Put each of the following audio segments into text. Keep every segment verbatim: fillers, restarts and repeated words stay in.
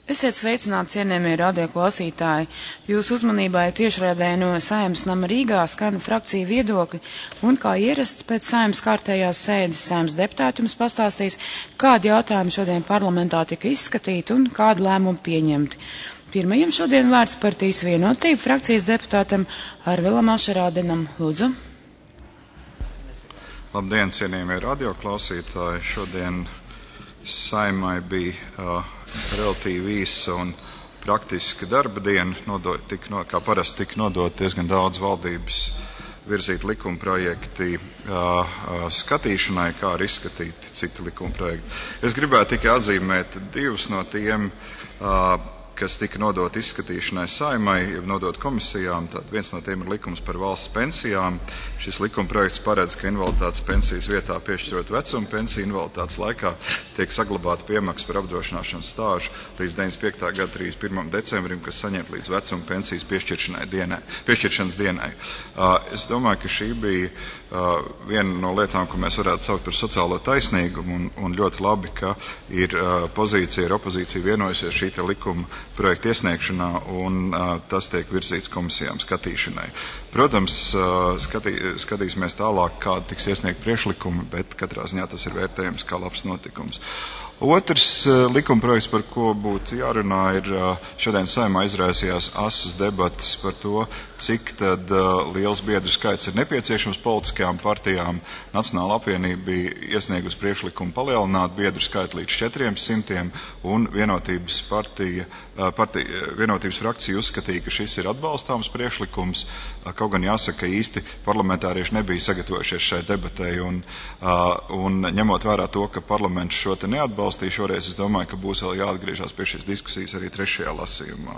Esiet sveicināti, cienījamie radioklausītāji. Jūsu uzmanībai tiešraidē no Saeimas nama Rīgā skan frakciju viedokļi, un kā ierasts pēc Saeimas kārtējās sēdes Saeimas deputāti jums pastāstīs, kādi jautājumi šodien parlamentā tika izskatīti un kādi lēmumi pieņemti. Pirmajam šodien vārds partijas Vienotība frakcijas deputātam Arvilam Ašerādenam. Lūdzu. Labdien, cienījamie radioklausītāji. Šodien Saeimai bija uh, relatīvi īsa un praktiska darba diena, nodot, tik, no, kā parasti tika nodot diezgan daudz valdības virzīt likuma projekti uh, uh, skatīšanai, kā arī izskatīt citi likuma projekti. Es gribētu tikai atzīmēt divus no tiem, uh, kas tika nodot izskatīšanai Saeimai, nodot komisijām. Tad viens no tiem ir likums par valsts pensijām. Šis likuma projekts paredz, ka invaliditātes pensijas vietā piešķirot vecuma pensiju invaliditātes laikā tiek saglabāta piemaksa par apdrošināšanas stāžu līdz deviņdesmit piektā gada trīsdesmit pirmajam decembrim, kas saņemt līdz vecuma pensijas piešķiršanai dienai, piešķiršanas dienai. Uh, es domāju, ka šī bija uh, viena no lietām, ko mēs varētu saukt par sociālo taisnīgumu, un, un ļoti labi, ka ir uh, pozīcija, ir opozīcija vienojusies šī te likuma projekta iesniegšanā, un uh, tas tiek virzīts komisijām skatīšanai. Protams, uh, skatī, skatīsimies tālāk, kāda tiks iesniegt priekšlikumi, bet katrā ziņā tas ir vērtējums kā labs notikums. Otrs uh, likumprojekts, par ko būtu jārunā, ir uh, šodien Saeimā izraisījās asas debatas par to, cik tad uh, liels biedru skaits ir nepieciešams politiskajām partijām. Nacionāla apvienība bija iesniegusi priekšlikumu palielināt biedru skaitu līdz četriem simtiem, un vienotības partija, uh, partija, vienotības frakcija uzskatīja, ka šis ir atbalstāms priekšlikums, uh, kaut gan jāsaka, ka īsti parlamentārieši nebija sagatavojušies šai debatei, un, uh, un ņemot vērā to, ka parlaments šo te neatbalstīja šoreiz, es domāju, ka būs vēl jāatgriežās pie šīs diskusijas arī trešajā lasījumā.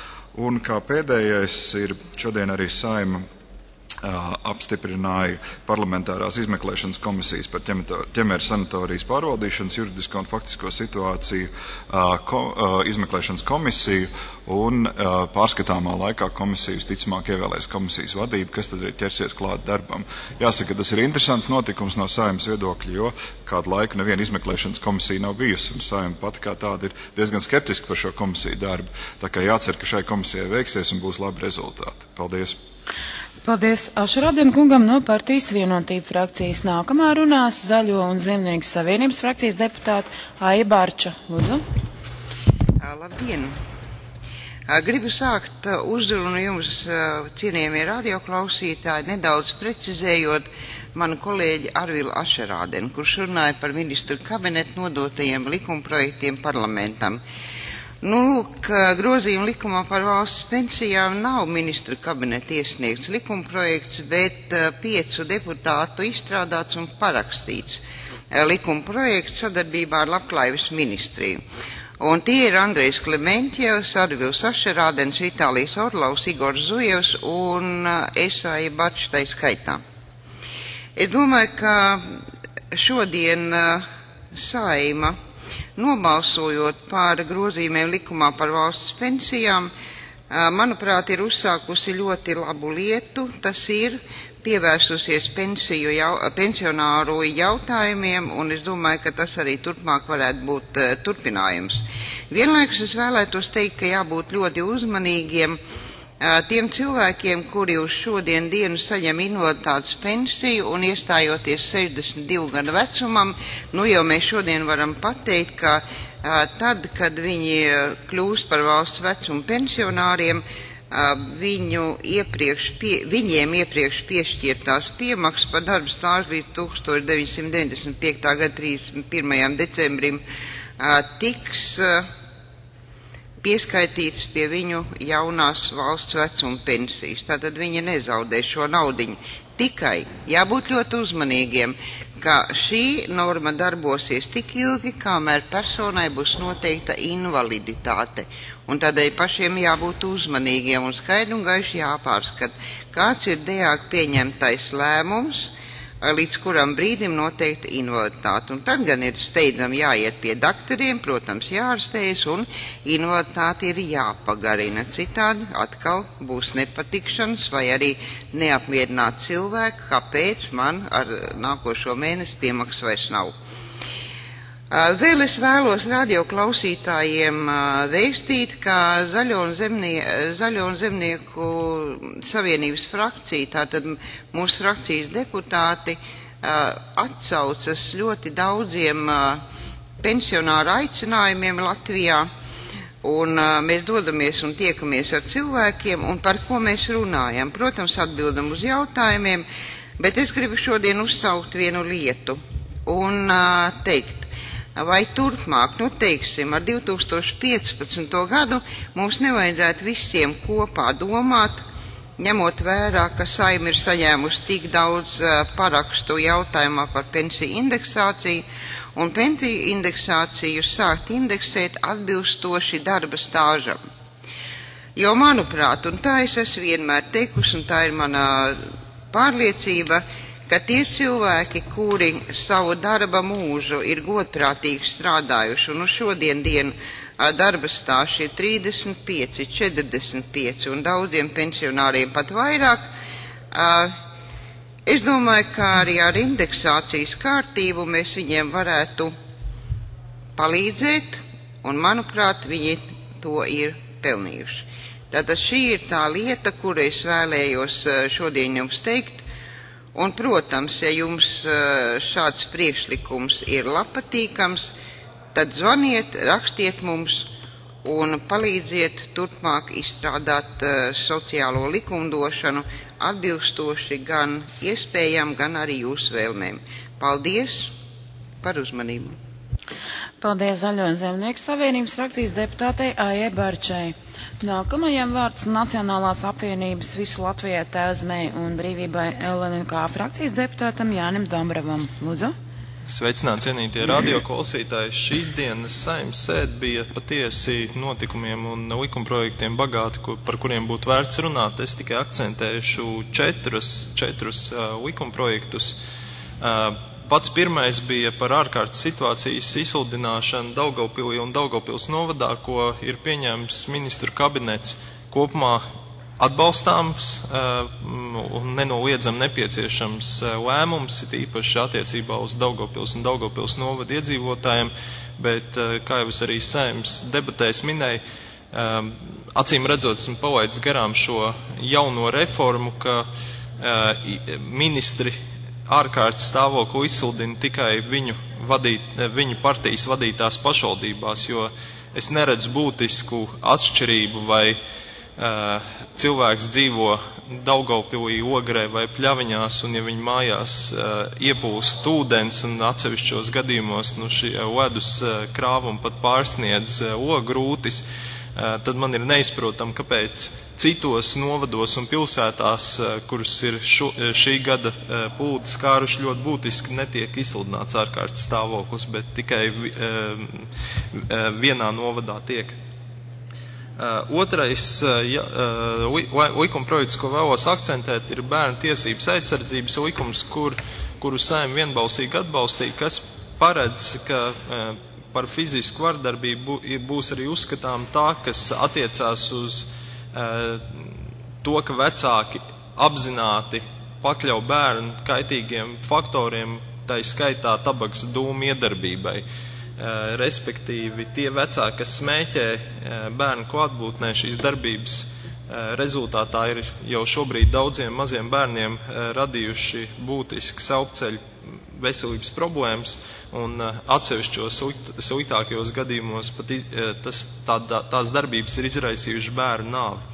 Un kā pēdējais ir šodien arī Saeima uh, apstiprināja parlamentārās izmeklēšanas komisijas par ķemeru sanatorijas pārvaldīšanas juridisko un faktisko situāciju uh, ko, uh, izmeklēšanas komisiju, un uh, pārskatāmā laikā komisija visticamāk ievēlēs komisijas vadību, kas tad ir ķersies klāt darbam. Jāsaka, tas ir interesants notikums no Saeimas viedokļa, jo kādu laiku neviena izmeklēšanas komisija nav bijusi, un Saeima pati kā tāda ir diezgan skeptiski par šo komisiju darbu. Tā kā jācer, ka šai komisijai veiksies un būs labi rezultāti. Paldies! Paldies Ašerādena kungam no partijas Vienotība frakcijas. Nākamā runās Zaļo un Zemnieku savienības frakcijas deputāta Aija Barča. Lūdzu. Labdien! Gribu sākt uzrunu jums, cienījamie radioklausītāji, nedaudz precizējot manu kolēģi Arvilu Ašerādenu, kurš runāja par ministru kabinetu nodotajiem likumprojektiem parlamentam. Nu, lūk, grozījuma likumā par valsts pensijām nav ministru kabineta iesniegts likumprojekts, bet piecu deputātu izstrādāts un parakstīts likumprojekts sadarbībā ar Labklājības ministriju. Un tie ir Andrejs Klementjevs, Arvils Ašerādens, Vitālijs Orlovs, Igors Zujevs un es Aija Barča tai skaitā. Es domāju, ka šodien Saeima, nobalsojot par grozījumiem likumā par valsts pensijām, manuprāt, ir uzsākusi ļoti labu lietu. Tas ir pievērsusies pensiju jau, pensionāru jautājumiem, un es domāju, ka tas arī turpmāk varētu būt uh, turpinājums. Vienlaikus es vēlētos teikt, ka jābūt ļoti uzmanīgiem uh, tiem cilvēkiem, kuri uz šodien dienu saņem invaliditātes pensiju un iestājoties sešdesmit divu gadu vecumam, nu jau mēs šodien varam pateikt, ka uh, tad, kad viņi kļūst par valsts vecuma pensionāriem, Viņu iepriekš pie, viņiem iepriekš piešķirtās piemaksas par darba stāžu līdz tukstovš deviņsimt deviņdesmit piektā gada trīsdesmit pirmajam decembrim tiks pieskaitīts pie viņu jaunās valsts vecuma pensijas. Tātad viņi nezaudē šo naudiņu. Tikai jābūt ļoti uzmanīgiem, ka šī norma darbosies tik ilgi, kamēr personai būs noteikta invaliditāte. Un tādēļ pašiem jābūt uzmanīgiem un skaidri un gaiši jāpārskat, kāds ir D E A K pieņemtais lēmums, līdz kuram brīdim noteikta invaliditāte. Un tad gan ir steidzami jāiet pie daktariem, protams, jārastējas, un invaliditāte ir jāpagarina. Citādi atkal būs nepatikšanas vai arī neapmierināt cilvēku, kāpēc man ar nākošo mēnesi piemaksas vairs nav. Vēl es vēlos radioklausītājiem vēstīt, ka Zaļo un, zemnie, Zaļo un zemnieku savienības frakcija, tātad mūsu frakcijas deputāti, atsaucas ļoti daudziem pensionāru aicinājumiem Latvijā, un mēs dodamies un tiekamies ar cilvēkiem, un par ko mēs runājam. Protams, atbildam uz jautājumiem, bet es gribu šodien uzsaukt vienu lietu un teikt, vai turpmāk, nu teiksim, ar divi tūkstoši piecpadsmito gadu mums nevajadzētu visiem kopā domāt, ņemot vērā, ka Saeima ir saņēmusi tik daudz parakstu jautājumā par pensiju indeksāciju, un pensiju indeksāciju sākt indeksēt atbilstoši darba stāžam. Jo, manuprāt, un tā es esmu vienmēr teikusi, un tā ir mana pārliecība, ka tie cilvēki, kuri savu darba mūžu ir godprātīgi strādājuši, un uz šodien dienu darba stāsts ir trīsdesmit pieci, četrdesmit pieci, un daudziem pensionāriem pat vairāk, es domāju, ka arī ar indeksācijas kārtību mēs viņiem varētu palīdzēt, un, manuprāt, viņi to ir pelnījuši. Tātad šī ir tā lieta, kuru es vēlējos šodien jums teikt. Un, protams, ja jums šāds priekšlikums ir labpatīkams, tad zvaniet, rakstiet mums un palīdziet turpmāk izstrādāt sociālo likumdošanu atbilstoši gan iespējām, gan arī jūsu vēlmēm. Paldies par uzmanību. Paldies Zaļo un zemnieku savienības frakcijas deputātei Aijai Barčai. Nākamajam vārds Nacionālās apvienības visu Latvijai Tēvzemei un brīvībai L N K frakcijas deputātam Jānim Dambravam. Lūdzu. Sveicināti, cienītie radioklausītāji. Šīs dienas Saeimas sēde bija patiesi notikumiem un likumprojektiem bagāti, kur, par kuriem būtu vērts runāt. Es tikai akcentēšu četrus, četrus uh, likumprojektus. Uh, Pats pirmais bija par ārkārtas situācijas izsludināšanu Daugavpilī un Daugavpils novadā, ko ir pieņēmis ministru kabinets. Kopumā atbalstāms un nenoliedzam nepieciešams lēmums, it īpaši attiecībā uz Daugavpils un Daugavpils novada iedzīvotājiem, bet, kā jau es arī Saeimas debatēs minēju, acīm redzot, esmu palaidis garām šo jauno reformu, ka ministri ārkārtas stāvokli izsludina tikai viņu, vadīt, viņu partijas vadītās pašvaldībās, jo es neredzu būtisku atšķirību, vai uh, cilvēks dzīvo Daugavpilī, Ogrē vai Pļaviņās, un ja viņa mājās uh, iepūst ūdens un atsevišķos gadījumos nu, šie ledus uh, krāvumi pat pārsniedz uh, ogrūtis, uh, tad man ir neizprotam, kāpēc citos novados un pilsētās, kuras ir šo, šī gada plūdi skāruši ļoti būtiski, netiek izsludināts ārkārtas stāvoklis, bet tikai vienā novadā tiek. Otrais ja, likumprojekts, ko vēlos akcentēt, ir bērnu tiesības aizsardzības likums, kur, kuru Saeima vienbalsīgi atbalstīja, kas paredz, ka par fizisku vardarbību būs arī uzskatām tā, kas attiecās uz to, ka vecāki apzināti pakļauj bērnu kaitīgiem faktoriem, tā skaitā tabaks dūmu iedarbībai. Respektīvi, tie vecāki, kas smēķē bērnu klātbūtnē, šīs darbības rezultātā ir jau šobrīd daudziem maziem bērniem radījuši būtisks elpceļu veselības problēmas, un atsevišķos sliktākajos gadījumos pat tas, tā, tās darbības ir izraisījuši bērnu nāvi.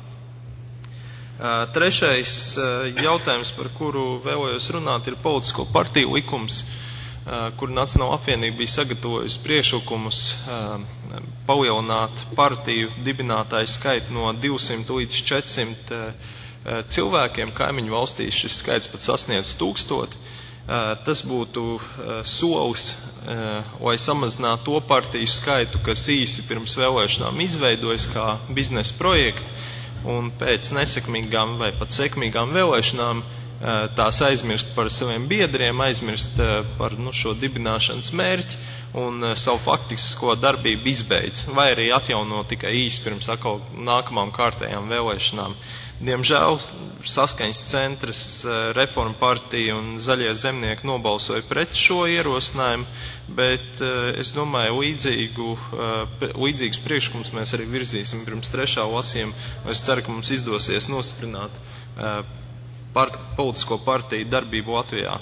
Trešais jautājums, par kuru vēlējos runāt, ir politisko partiju likums, kur Nacionāla apvienība bija sagatavojusi priekšlikumus palielināt partiju dibinātāju skaitu no divsimt līdz četrsimt cilvēkiem. Kaimiņu valstīs šis skaits pat sasniedz tūkstoti. Tas būtu solis, lai samazinātu to partiju skaitu, kas īsi pirms vēlēšanām izveidojas kā biznesa projekti, un pēc nesekmīgām vai pat sekmīgām vēlēšanām tās aizmirst par saviem biedriem, aizmirst par nu, šo dibināšanas mērķi un savu faktisko darbību izbeidz, vai arī atjauno tikai īsi pirms atkal nākamām kārtējām vēlēšanām. Diemžēl Saskaņas centrs, Reforma partija un Zaļie zemnieki nobalsoja pret šo ierosinājumu, bet es domāju, līdzīgu, līdzīgus priekšlikumus mēs arī virzīsim pirms trešā lasījuma. Es ceru, ka mums izdosies nostiprināt part, politisko partiju darbību Latvijā.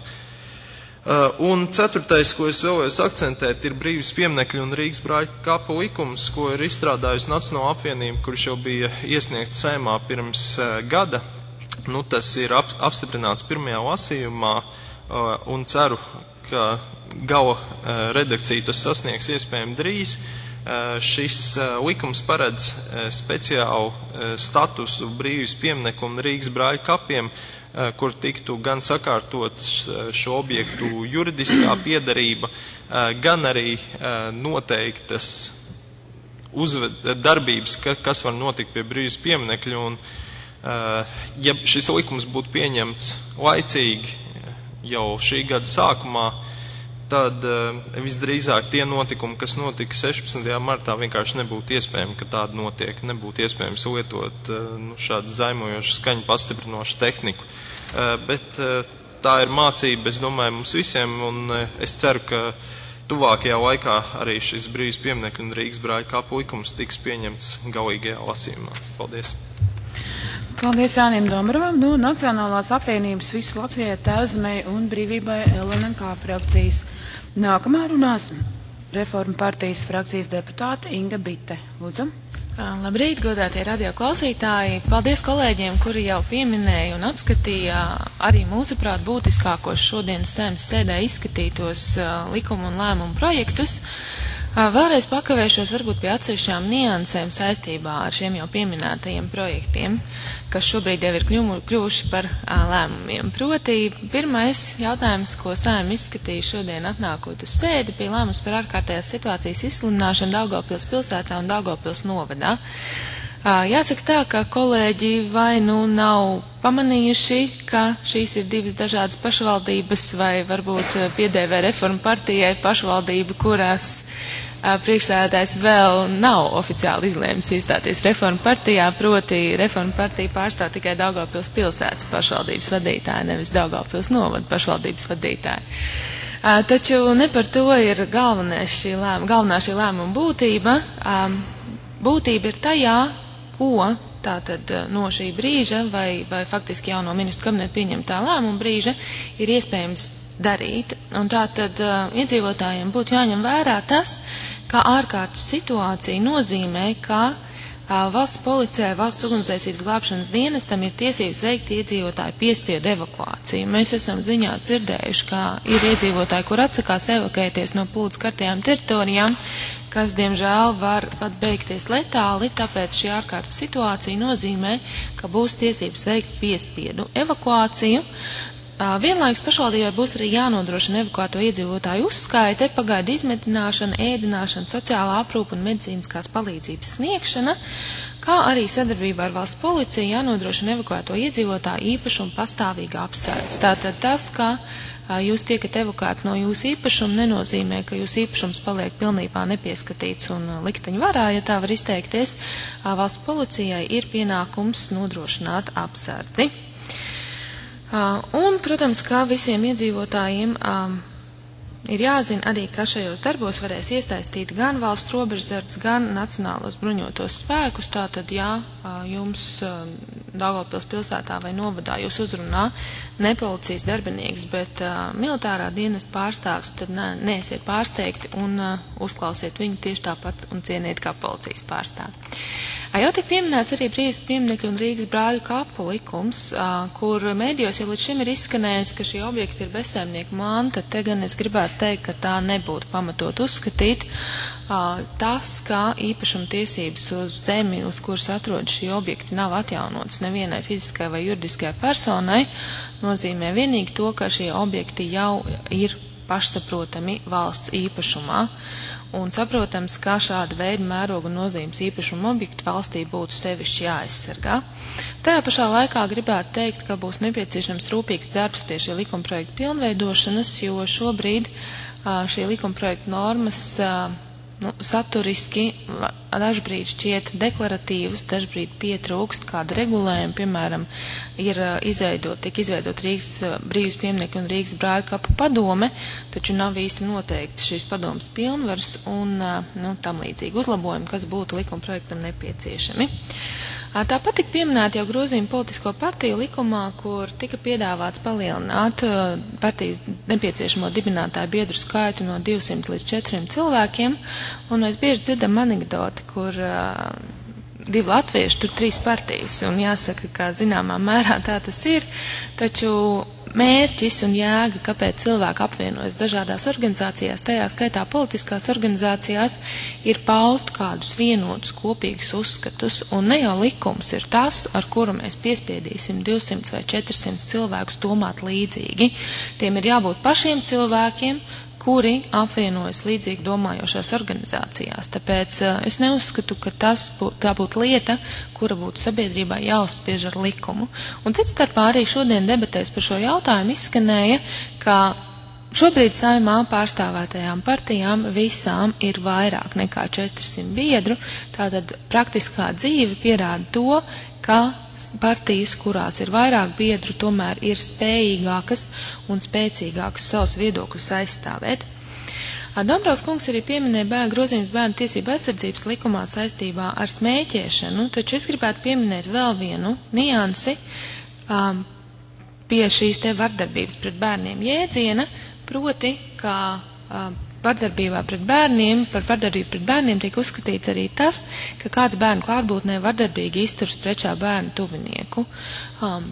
Un ceturtais, ko es vēlējos akcentēt, ir brīvības pieminekļu un Rīgas brāļu kapu likums, ko ir izstrādājusi Nacionāla apvienība, kurš jau bija iesniegts Saeimā pirms gada. Nu, tas ir ap, apstiprināts pirmajā lasījumā un ceru, ka gala redakcija tas sasniegs iespējami drīz. Šis likums paredz speciālu statusu brīvības pieminekļu un Rīgas brāļu kapiem, kur tiktu gan sakārtots šo objektu juridiskā piederība, gan arī noteiktas uzved, darbības, kas var notikt pie brīvības pieminekļu. Un, ja šis likums būtu pieņemts laicīgi jau šī gada sākumā, tad visdrīzāk tie notikumi, kas notika sešpadsmitajā martā, vienkārši nebūtu iespējami, ka tāda notiek. Nebūtu iespējams lietot nu, šādu zaimojošu skaņu pastiprinošu tehniku. Bet tā ir mācība, es domāju, mums visiem, un es ceru, ka tuvākajā laikā arī šis brīvības pieminekļu un Rīgas brāļu kapu likums tiks pieņemts galīgajā lasījumā. Paldies! Paldies Jānim Dombrovam no Nacionālās apvienības Visu Latvijai Tēvzemei un Brīvībai L N K frakcijas. Nākamā runās Reforma partijas frakcijas deputāte Inga Bite. Lūdzu. Labrīt, godātie radio klausītāji. Paldies kolēģiem, kuri jau pieminēja un apskatīja arī mūsuprāt būtiskākos šodienas Saeimas sēdē izskatītos likumu un lēmumu projektus. Vēlreiz pakavēšos varbūt pie atsevišķām niansēm saistībā ar šiem jau pieminētajiem projektiem, kas šobrīd jau ir kļuvuši par lēmumiem. Proti, pirmais jautājums, ko Saeima izskatīja šodien atnākot uz sēdi, bija lēmums par ārkārtējās situācijas izsludināšanu Daugavpils pilsētā un Daugavpils novadā. Jāsaka tā, ka kolēģi vai nu nav pamanījuši, ka šīs ir divas dažādas pašvaldības, vai varbūt piedēvē Reforma partijai pašvaldība, kurās priekšsēdētājs vēl nav oficiāli izlēmis iestāties Reforma partijā, proti Reforma partija pārstāv tikai Daugavpils pilsētas pašvaldības vadītāju, nevis Daugavpils novada pašvaldības vadītāju. Taču ne par to ir šī lēma, galvenā šī lēmuma būtība. Būtība ir tajā, ko tātad no šī brīža vai, vai faktiski jau no ministru kabineta pieņemtā lēmuma brīža ir iespējams darīt. Un tātad uh, iedzīvotājiem būtu jāņem vērā tas, ka ārkārtas situācija nozīmē, ka uh, valsts policijai, valsts ugunsdzēsības glābšanas dienestam ir tiesības veikt iedzīvotāju piespiedu evakuāciju. Mēs esam ziņās dzirdējuši, ka ir iedzīvotāji, kur atsakās evakuēties no plūdu skartajām teritorijām, kas, diemžēl, var pat beigties letāli, tāpēc šī ārkārtas situācija nozīmē, ka būs tiesības veikt piespiedu evakuāciju. Vienlaikus pašvaldībai būs arī jānodrošina evakuēto iedzīvotāju uzskaite, pagaidu izmetināšana, ēdināšana, sociālā aprūpa un medicīniskās palīdzības sniegšana, kā arī sadarbībā ar valsts policiju jānodrošina evakuēto iedzīvotāju īpašumu pastāvīga apsardze. Tātad tas, ka jūs tiekat evakuēts no jūsu īpašuma, nenozīmē, ka jūsu īpašums paliek pilnībā nepieskatīts un likteņu varā, ja tā var izteikties. Valsts policijai ir pienākums nodrošināt apsardzi. Un, protams, kā visiem iedzīvotājiem ir jāzina arī, ka šajos darbos varēs iesaistīt gan valsts robežsardze, gan nacionālos bruņotos spēkus. Tātad, ja jums Daugavpils pilsētā vai novadā jūs uzrunā ne policijas darbinieks, bet militārā dienesta pārstāvs, tad ne, neesiet pārsteigti un uzklausiet viņu tieši tāpat un cieniet kā policijas pārstāvi. Jau tik pieminēts arī brīvības pieminekļu un Rīgas brāļu kapu likums, kur mēdījos jau līdz šim ir izskanējis, ka šie objekti ir bezsaimnieku manta. Te gan es gribētu teikt, ka tā nebūtu pamatot uzskatīt. Tas, ka īpašuma tiesības uz zemi, uz kuras atrodas šie objekti, nav atjaunotas nevienai fiziskai vai juridiskai personai, nozīmē vienīgi to, ka šie objekti jau ir pašsaprotami valsts īpašumā. un saprotams, kā šāda veida mēroga nozīmes īpašuma objekti valstī būtu sevišķi jāaizsargā. Tajā pašā laikā gribētu teikt, ka būs nepieciešams rūpīgs darbs pie šī likumprojekta pilnveidošanas, jo šobrīd šī likumprojekta normas nu, saturiski dažbrīd šķiet deklaratīvas, dažbrīd pietrūkst kāda regulējuma, piemēram, ir izveidot, tik izveidot Rīgas brīvības pieminieka un Rīgas brāļu kapu padome, taču nav īsti noteikti šīs padomas pilnvaras un nu, tam līdzīgi uzlabojumi, kas būtu likumprojektam nepieciešami. Tāpat tika pieminēta jau grozījuma politisko partiju likumā, kur tika piedāvāts palielināt partijas nepieciešamo dibinātāju biedru skaitu no divsimt līdz četriem cilvēkiem, un mēs bieži dzirdam anekdoti, kur uh, divi latvieši, tur trīs partijas, un jāsaka, ka zināmā mērā tā tas ir, taču mērķis un jēga, kāpēc cilvēki apvienojas dažādās organizācijās, tajā skaitā politiskās organizācijās, ir paust kādus vienotus kopīgus uzskatus, un ne jau likums ir tas, ar kuru mēs piespiedīsim divsimt vai četrsimt cilvēkus domāt līdzīgi. Tiem ir jābūt pašiem cilvēkiem, kuri apvienojas līdzīgi domājošās organizācijās. Tāpēc uh, es neuzskatu, ka tas bū, tā būtu lieta, kura būtu sabiedrībā jāuzspiež ar likumu. Un cits starpā arī šodien debatēs par šo jautājumu izskanēja, ka šobrīd Saeimā pārstāvētajām partijām visām ir vairāk nekā četrsimt biedru, tātad praktiskā dzīve pierāda to, ka partijas, kurās ir vairāk biedru, tomēr ir spējīgākas un spēcīgākas savus viedokļus aizstāvēt. Dombrovs kungs arī pieminēja bērnu grozījums bērnu tiesību aizsardzības likumā saistībā ar smēķēšanu, taču es gribētu pieminēt vēl vienu niansi um, pie šīs te vardarbības pret bērniem jēdziena, proti, kā um, vardarbībā pret bērniem, par vardarbību pret bērniem tiek uzskatīts arī tas, ka kāds bērnu klātbūtnē vardarbīgi izturs pret šā bērnu tuvinieku. Um,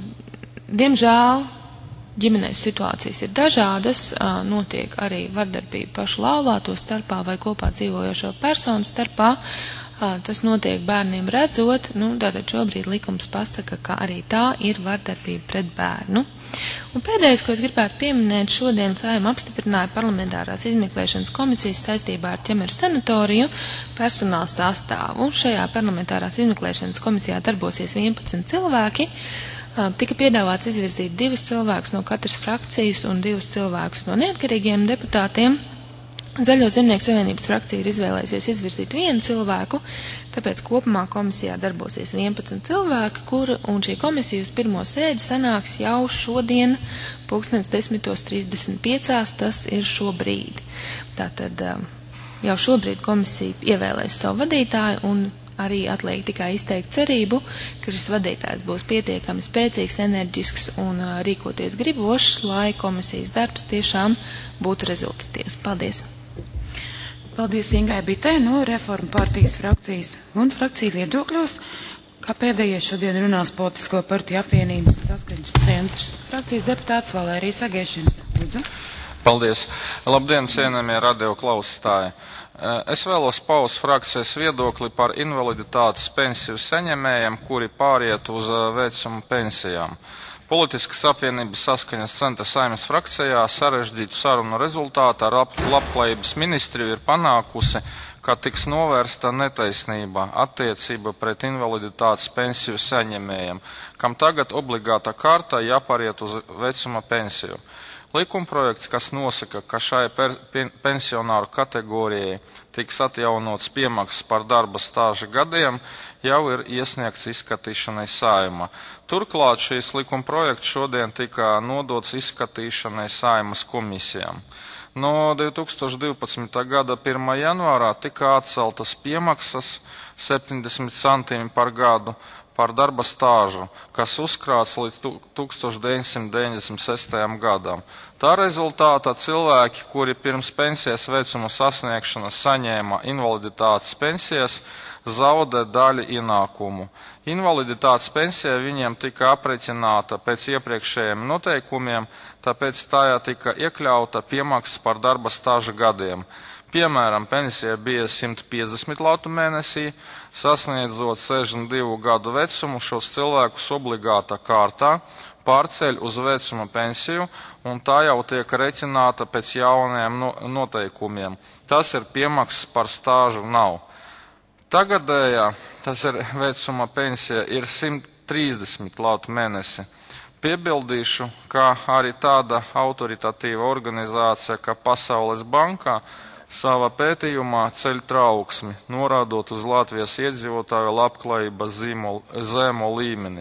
diemžēl ģimenēs situācijas ir dažādas, uh, notiek arī vardarbība pašu laulāto starpā vai kopā dzīvojošo personu starpā. Uh, tas notiek bērniem redzot, nu, tātad šobrīd likums pasaka, ka arī tā ir vardarbība pret bērnu. Un pēdējais, ko es gribētu pieminēt, šodien Saeima apstiprināja parlamentārās izmeklēšanas komisijas saistībā ar Ķemeru sanatoriju personāla sastāvu. Šajā parlamentārās izmeklēšanas komisijā darbosies vienpadsmit cilvēki. Tika piedāvāts izvirzīt divus cilvēkus no katras frakcijas un divus cilvēkus no neatkarīgiem deputātiem. Zaļo zemnieku savienības frakcija ir izvēlējusies izvirzīt vienu cilvēku, tāpēc kopumā komisijā darbosies vienpadsmit cilvēki, kur, un šī komisija uz pirmo sēdi sanāks jau šodien pulkstens desmit trīsdesmit pieci, tas ir šobrīd. Tātad jau šobrīd komisija ievēlēs savu vadītāju un arī atliek tikai izteikt cerību, ka šis vadītājs būs pietiekami spēcīgs, enerģisks un rīkoties gribošs, lai komisijas darbs tiešām būtu rezultatīvs. Paldies! Paldies Ingai Bitei no Reformu partijas frakcijas un frakciju viedokļos, kā pēdējais šodien runās Politisko partiju apvienības saskaņas centrs. Frakcijas deputāts Valērijas Agēšanas. Lūdzu. Paldies. Labdien, cienījamie radio klausītāji. Es vēlos paust frakcijas viedokli par invaliditātes pensiju saņēmējiem, kuri pāriet uz vecuma pensijām. Politiskas apvienības saskaņas centra Saeimas frakcijā sarežģītu sarunu rezultātā ar labklājības ministriju ir panākusi, ka tiks novērsta netaisnība attiecība pret invaliditātes pensiju saņēmējiem, kam tagad obligāta kārtā jāpāriet uz vecuma pensiju. Likumprojekts, kas nosaka, ka šai pensionāru kategorijai tiks atjaunots piemaksas par darba stāža gadiem, jau ir iesniegts izskatīšanai Saeimā. Turklāt šīs likumprojekts šodien tika nodots izskatīšanai Saeimas komisijām. No divi tūkstoši divpadsmitā gada pirmā janvārā tika atceltas piemaksas septiņdesmit centimi par gadu par darba stāžu, kas uzkrāts līdz tūkstoš deviņsimt deviņdesmit sestajam gadam. Tā rezultātā cilvēki, kuri pirms pensijas vecuma sasniegšanas saņēma invaliditātes pensijas, zaudē daļu ienākumu. Invaliditātes pensija viņiem tika aprēķināta pēc iepriekšējiem noteikumiem, tāpēc tajā tika iekļauta piemaksa par darba stāža gadiem. Piemēram, pensija bija simt piecdesmit latu mēnesī, sasniedzot sešdesmit divu gadu vecumu, šos cilvēkus obligātā kārtā pārceļ uz vecuma pensiju, un tā jau tiek reķināta pēc jaunajiem noteikumiem. Tas ir piemaksas par stāžu nav. Tagadējā, tas ir vecuma pensija, ir simt trīsdesmit latu mēnesi. Piebildīšu, ka arī tāda autoritatīva organizācija, kā Pasaules bankā, savā pētījumā ceļ trauksmi, norādot uz Latvijas iedzīvotāju labklājības zemo līmeni.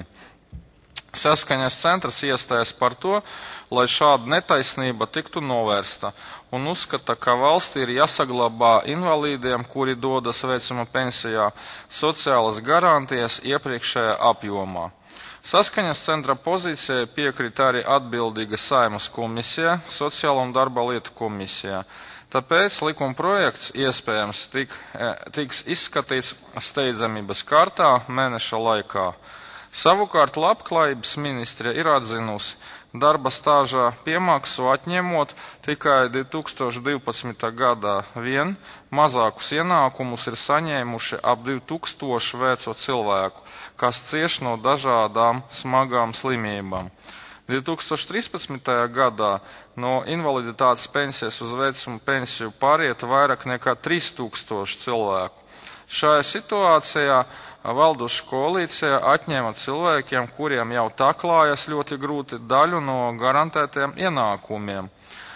Saskaņas centrs iestājas par to, lai šāda netaisnība tiktu novērsta, un uzskata, ka valstī ir jāsaglabā invalīdiem, kuri dodas vecuma pensijā, sociālas garantijas iepriekšējā apjomā. Saskaņas centra pozīcijai piekrīt arī atbildīga Saeimas komisija, Sociālo un darba lietu komisijā. Tāpēc likuma projekts iespējams tik, tiks izskatīts steidzamības kārtā mēneša laikā. Savukārt labklājības ministre ir atzinusi, darba stāžā piemaksu atņemot tikai divi tūkstoši divpadsmitā gadā vien mazākus ienākumus ir saņēmuši ap divi tūkstoši veco cilvēku, kas cieš no dažādām smagām slimībām. divi tūkstoši trīspadsmitajā gadā no invaliditātes pensijas uz vecuma pensiju pāriet vairāk nekā trīs tūkstoši cilvēku. Šajā situācijā valdoša koalīcija atņēma cilvēkiem, kuriem jau tā klājas ļoti grūti, daļu no garantētiem ienākumiem.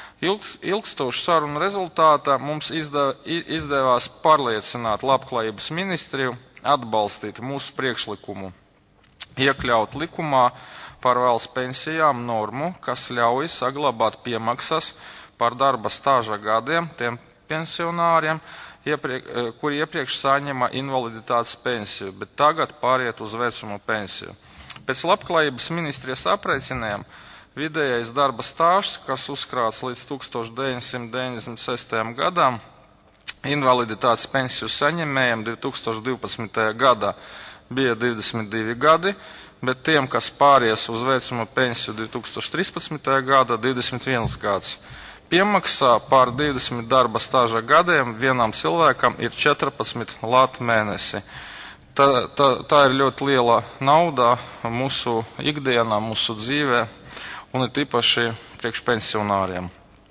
Ilgstošu sarunu rezultātā mums izdev, izdevās pārliecināt labklājības ministriju atbalstīt mūsu priekšlikumu, iekļaut likumā par valsts pensijām normu, kas ļauj saglabāt piemaksas par darba stāža gadiem tiem pensionāriem, iepriek, kuri iepriekš saņema invaliditātes pensiju, bet tagad pāriet uz vecuma pensiju. Pēc labklājības ministrijas aprēķiniem vidējais darba stāžs, kas uzkrāts līdz tūkstoš deviņsimt deviņdesmit sestajam gadam, invaliditātes pensiju saņemējiem divi tūkstoši divpadsmitajā gadā bija divdesmit divi gadi, bet tiem, kas pāries uz vecuma pensiju divi tūkstoši trīspadsmitajā gadā, divdesmit viens gads. Piemaksā pār divdesmit darba stāža gadiem vienam cilvēkam ir četrpadsmit lati mēnesi. Tā, tā, tā ir ļoti liela nauda mūsu ikdienā, mūsu dzīvē, un ir tīpaši priekšpensionāriem.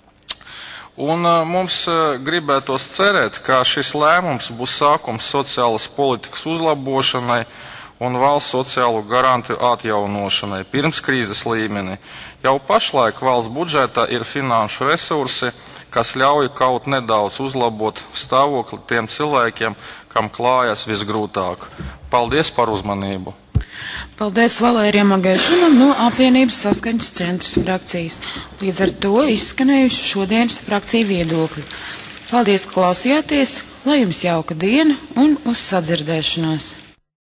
Un mums gribētos cerēt, ka šis lēmums būs sākums sociālas politikas uzlabošanai un valsts sociālo garantiju atjaunošanai pirms krīzes līmenī. Jau pašlaik valsts budžetā ir finanšu resursi, kas ļauj kaut nedaudz uzlabot stāvokli tiem cilvēkiem, kam klājas visgrūtāk. Paldies par uzmanību! Paldies Valērijam Agēšanam no apvienības Saskaņas centrs frakcijas. Līdz ar to izskanējuši šodienas frakciju viedokļi. Paldies, ka klausījāties, lai jums jauka diena un uz sadzirdēšanos!